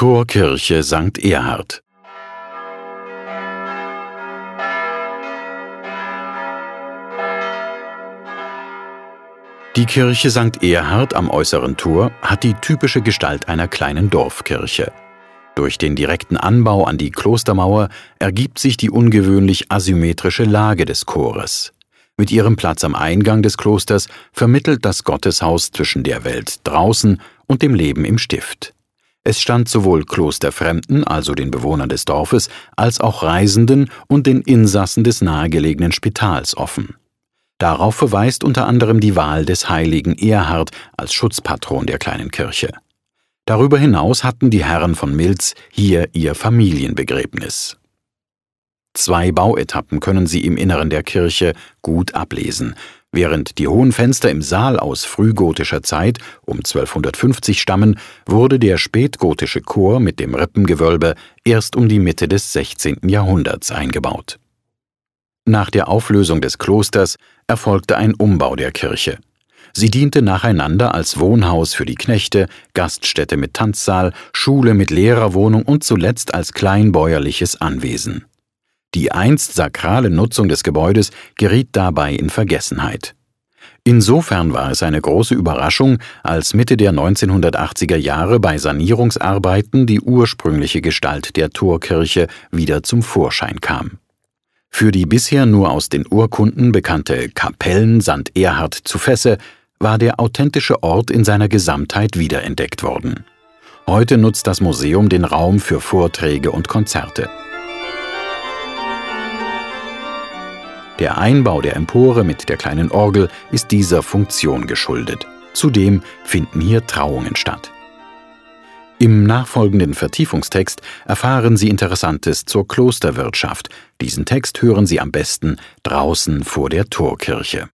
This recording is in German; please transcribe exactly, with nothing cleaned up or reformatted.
Torkirche Sankt Erhard. Die Kirche Sankt Erhard am äußeren Tor hat die typische Gestalt einer kleinen Dorfkirche. Durch den direkten Anbau an die Klostermauer ergibt sich die ungewöhnlich asymmetrische Lage des Chores. Mit ihrem Platz am Eingang des Klosters vermittelt das Gotteshaus zwischen der Welt draußen und dem Leben im Stift. Es stand sowohl Klosterfremden, also den Bewohnern des Dorfes, als auch Reisenden und den Insassen des nahegelegenen Spitals offen. Darauf verweist unter anderem die Wahl des heiligen Erhard als Schutzpatron der kleinen Kirche. Darüber hinaus hatten die Herren von Milz hier ihr Familienbegräbnis. Zwei Bauetappen können Sie im Inneren der Kirche gut ablesen. Während die hohen Fenster im Saal aus frühgotischer Zeit um zwölfhundertfünfzig stammen, wurde der spätgotische Chor mit dem Rippengewölbe erst um die Mitte des sechzehnten Jahrhunderts eingebaut. Nach der Auflösung des Klosters erfolgte ein Umbau der Kirche. Sie diente nacheinander als Wohnhaus für die Knechte, Gaststätte mit Tanzsaal, Schule mit Lehrerwohnung und zuletzt als kleinbäuerliches Anwesen. Die einst sakrale Nutzung des Gebäudes geriet dabei in Vergessenheit. Insofern war es eine große Überraschung, als Mitte der neunzehnhundertachtziger Jahre bei Sanierungsarbeiten die ursprüngliche Gestalt der Torkirche wieder zum Vorschein kam. Für die bisher nur aus den Urkunden bekannte Kapellen Sankt Erhard zu Fesse war der authentische Ort in seiner Gesamtheit wiederentdeckt worden. Heute nutzt das Museum den Raum für Vorträge und Konzerte. Der Einbau der Empore mit der kleinen Orgel ist dieser Funktion geschuldet. Zudem finden hier Trauungen statt. Im nachfolgenden Vertiefungstext erfahren Sie Interessantes zur Klosterwirtschaft. Diesen Text hören Sie am besten draußen vor der Torkirche.